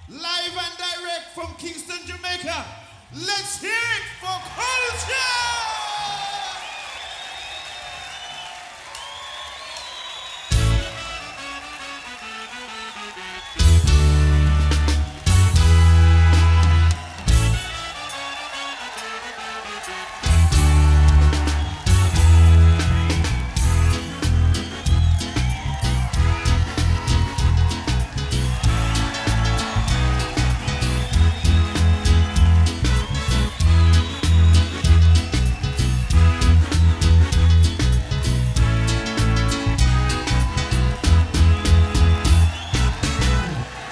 live and direct from Kingston, Jamaica. Let's hear it for Culture!